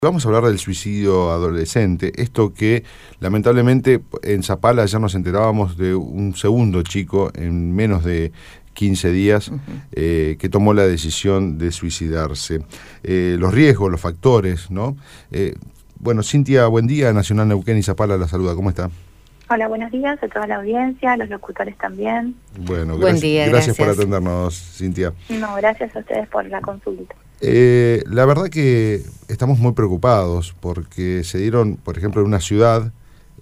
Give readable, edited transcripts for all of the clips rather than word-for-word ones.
Vamos a hablar del suicidio adolescente, esto que lamentablemente en Zapala ya nos enterábamos de un segundo chico en menos de 15 días que tomó la decisión de suicidarse. Los riesgos, los factores, ¿no? Bueno, Cintia, buen día, Nacional Neuquén y Zapala la saluda, ¿cómo está? Hola, buenos días a toda la audiencia, a los locutores también. Bueno, Buen día, gracias por atendernos, Cintia. No, gracias a ustedes por la consulta. La verdad que estamos muy preocupados porque se dieron, por ejemplo, en una ciudad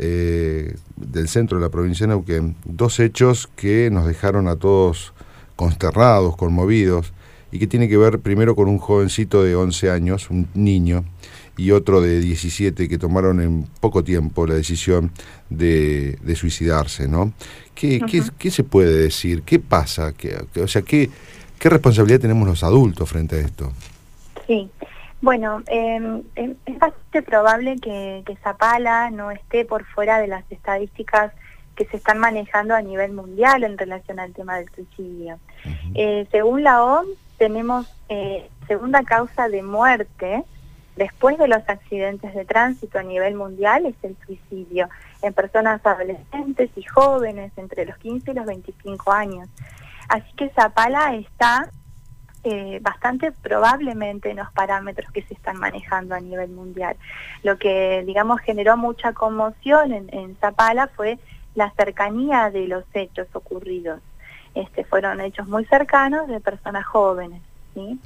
del centro de la provincia de Neuquén, dos hechos que nos dejaron a todos consternados, conmovidos, y que tiene que ver primero con un jovencito de 11 años, un niño, y otro de 17 que tomaron en poco tiempo la decisión de suicidarse, ¿no? ¿Qué se puede decir? ¿Qué pasa? ¿Qué responsabilidad tenemos los adultos frente a esto? Sí, bueno, es bastante probable que Zapala no esté por fuera de las estadísticas que se están manejando a nivel mundial en relación al tema del suicidio. Según la OMS, tenemos segunda causa de muerte después de los accidentes de tránsito a nivel mundial es el suicidio en personas adolescentes y jóvenes entre los 15 y los 25 años. Así que Zapala está bastante probablemente en los parámetros que se están manejando a nivel mundial. Lo que, digamos, generó mucha conmoción en Zapala fue la cercanía de los hechos ocurridos. Fueron hechos muy cercanos de personas jóvenes, ¿sí?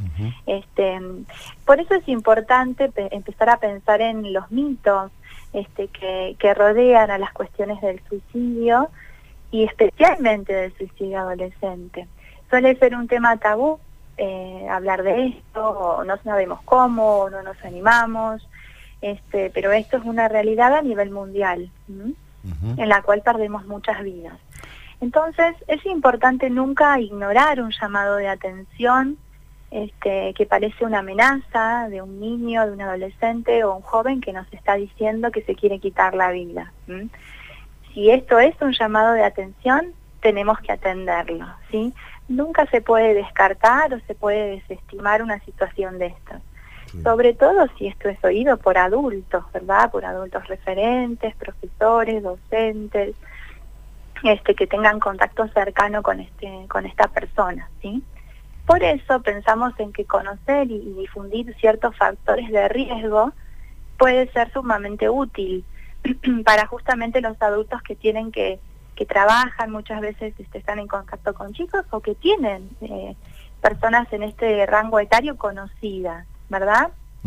Por eso es importante empezar a pensar en los mitos que rodean a las cuestiones del suicidio y especialmente del suicidio adolescente. Suele ser un tema tabú hablar de esto, o no sabemos cómo, o no nos animamos, pero esto es una realidad a nivel mundial, en la cual perdemos muchas vidas. Entonces es importante nunca ignorar un llamado de atención que parece una amenaza de un niño, de un adolescente o un joven que nos está diciendo que se quiere quitar la vida. Si esto es un llamado de atención, tenemos que atenderlo, ¿sí? Nunca se puede descartar o se puede desestimar una situación de estas. Sí. Sobre todo si esto es oído por adultos, ¿verdad? Por adultos referentes, profesores, docentes, que tengan contacto cercano con esta persona, ¿sí? Por eso pensamos en que conocer y difundir ciertos factores de riesgo puede ser sumamente útil para justamente los adultos que tienen que trabajan, muchas veces están en contacto con chicos o que tienen personas en este rango etario conocidas, ¿verdad?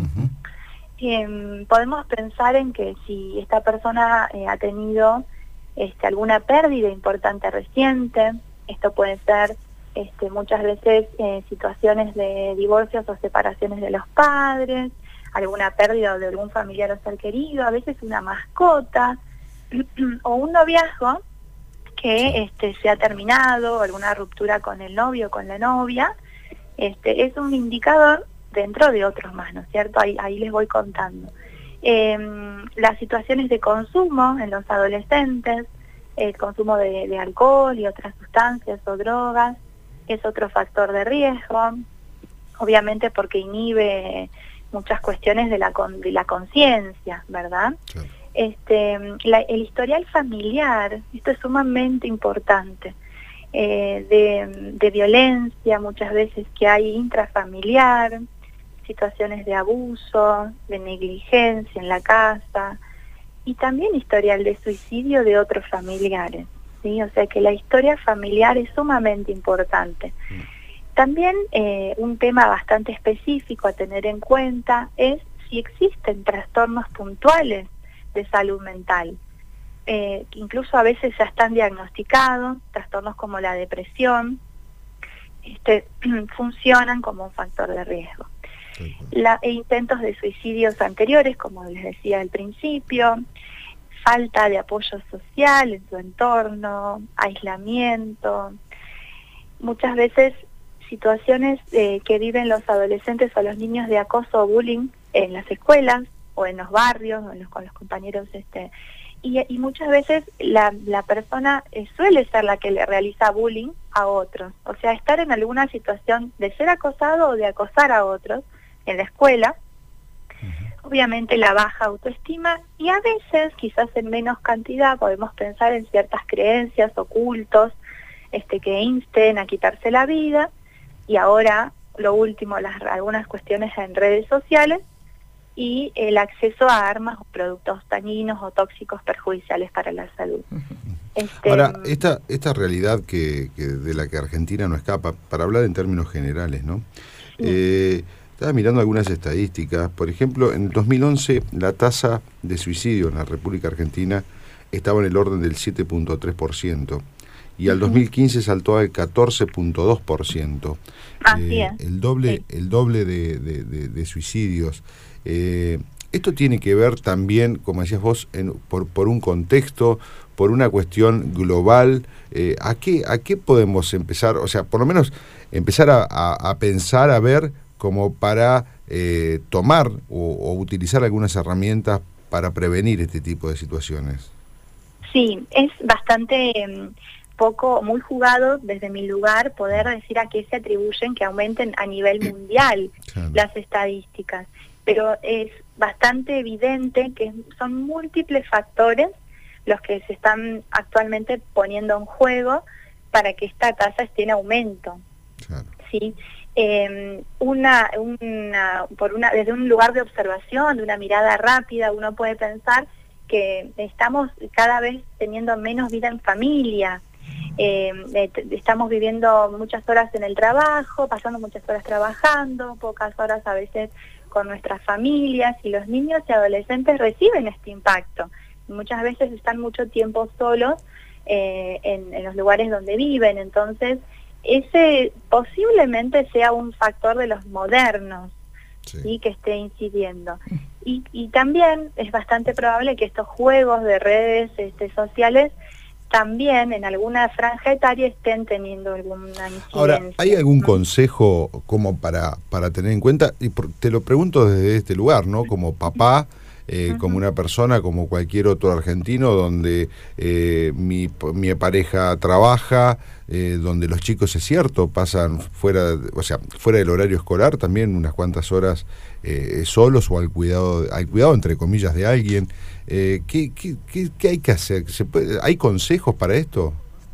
Podemos pensar en que si esta persona ha tenido alguna pérdida importante reciente, esto puede ser muchas veces situaciones de divorcios o separaciones de los padres, alguna pérdida de algún familiar o ser querido, a veces una mascota o un noviazgo que se ha terminado, alguna ruptura con el novio o con la novia, es un indicador dentro de otros más, ¿no es cierto? Ahí les voy contando. Las situaciones de consumo en los adolescentes, el consumo de alcohol y otras sustancias o drogas, es otro factor de riesgo, obviamente porque inhibe muchas cuestiones de la conciencia, ¿verdad? Claro. El historial familiar, esto es sumamente importante, de violencia muchas veces que hay intrafamiliar, situaciones de abuso, de negligencia en la casa, y también historial de suicidio de otros familiares, ¿sí? O sea que la historia familiar es sumamente importante. También un tema bastante específico a tener en cuenta es si existen trastornos puntuales de salud mental. Incluso a veces ya están diagnosticados, trastornos como la depresión, funcionan como un factor de riesgo. Intentos de suicidios anteriores, como les decía al principio, falta de apoyo social en su entorno, aislamiento, muchas veces situaciones que viven los adolescentes o los niños de acoso o bullying en las escuelas o en los barrios o con los compañeros y muchas veces la persona suele ser la que le realiza bullying a otros, o sea, estar en alguna situación de ser acosado o de acosar a otros en la escuela, obviamente la baja autoestima, y a veces, quizás en menos cantidad, podemos pensar en ciertas creencias ocultos que insten a quitarse la vida, y ahora, lo último, algunas cuestiones en redes sociales, y el acceso a armas o productos dañinos o tóxicos perjudiciales para la salud. Ahora, esta realidad que de la que Argentina no escapa, para hablar en términos generales, ¿no? Sí. Estaba mirando algunas estadísticas. Por ejemplo, en el 2011 la tasa de suicidio en la República Argentina estaba en el orden del 7.3%. Y al 2015 saltó al 14.2%. El doble de suicidios. Esto tiene que ver también, como decías vos, por un contexto, por una cuestión global. ¿A qué podemos empezar? O sea, por lo menos empezar a pensar, a ver, como para tomar o utilizar algunas herramientas para prevenir este tipo de situaciones. Sí, es bastante muy jugado desde mi lugar poder decir a qué se atribuyen que aumenten a nivel mundial las estadísticas, pero es bastante evidente que son múltiples factores los que se están actualmente poniendo en juego para que esta tasa esté en aumento. ¿Sí? Desde un lugar de observación, de una mirada rápida, uno puede pensar que estamos cada vez teniendo menos vida en familia. Estamos viviendo muchas horas en el trabajo, pasando muchas horas trabajando, pocas horas a veces con nuestras familias, y los niños y adolescentes reciben este impacto. Muchas veces están mucho tiempo solos en los lugares donde viven, entonces ese posiblemente sea un factor de los modernos, ¿sí? Que esté incidiendo. Y también es bastante probable que estos juegos de redes sociales también en alguna franja etaria estén teniendo alguna incidencia. Ahora, ¿hay algún consejo como para tener en cuenta? Y te lo pregunto desde este lugar, ¿no? Como papá, como una persona, como cualquier otro argentino, donde mi pareja trabaja, donde los chicos, es cierto, pasan fuera del horario escolar también unas cuantas horas solos o al cuidado entre comillas de alguien. ¿Qué hay que hacer? ¿Hay consejos para esto?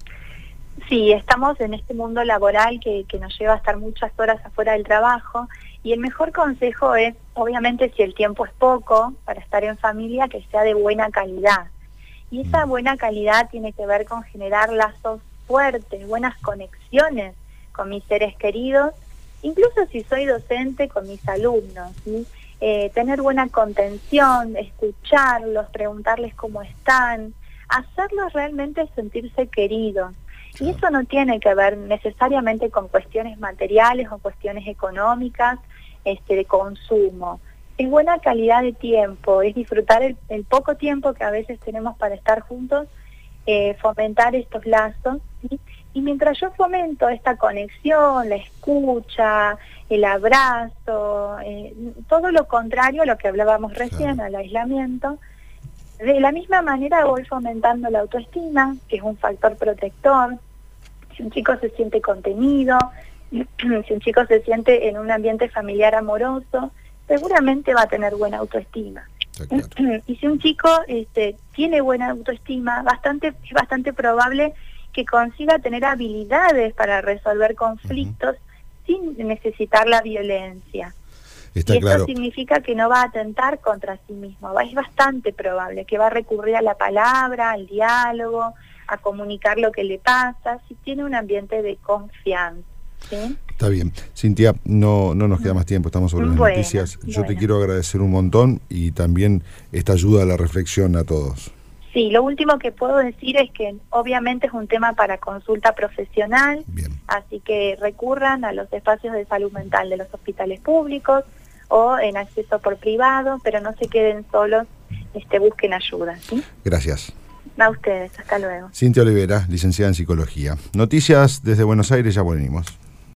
Sí, estamos en este mundo laboral que nos lleva a estar muchas horas afuera del trabajo, y el mejor consejo es, obviamente, si el tiempo es poco para estar en familia, que sea de buena calidad. Y esa buena calidad tiene que ver con generar lazos fuertes, buenas conexiones con mis seres queridos, incluso si soy docente, con mis alumnos, ¿sí? Tener buena contención, escucharlos, preguntarles cómo están, hacerlos realmente sentirse queridos. Y eso no tiene que ver necesariamente con cuestiones materiales o cuestiones económicas, de consumo. Es buena calidad de tiempo, es disfrutar el poco tiempo que a veces tenemos para estar juntos, fomentar estos lazos, ¿sí? Y mientras yo fomento esta conexión, la escucha, el abrazo, todo lo contrario a lo que hablábamos recién, al aislamiento, de la misma manera voy fomentando la autoestima, que es un factor protector. Si un chico se siente contenido, si un chico se siente en un ambiente familiar amoroso, seguramente va a tener buena autoestima. Y si un chico tiene buena autoestima, es bastante probable que consiga tener habilidades para resolver conflictos sin necesitar la violencia. Está y esto claro. Significa que no va a atentar contra sí mismo. Es bastante probable que va a recurrir a la palabra, al diálogo, a comunicar lo que le pasa, si tiene un ambiente de confianza. ¿Sí? Está bien. Cintia, no nos queda más tiempo, estamos sobre las noticias. Yo te quiero agradecer un montón y también esta ayuda a la reflexión a todos. Sí, lo último que puedo decir es que obviamente es un tema para consulta profesional, así que recurran a los espacios de salud mental de los hospitales públicos o en acceso por privado, pero no se queden solos, busquen ayuda. ¿Sí? Gracias. A ustedes, hasta luego. Cintia Olivera, licenciada en Psicología. Noticias desde Buenos Aires, ya venimos.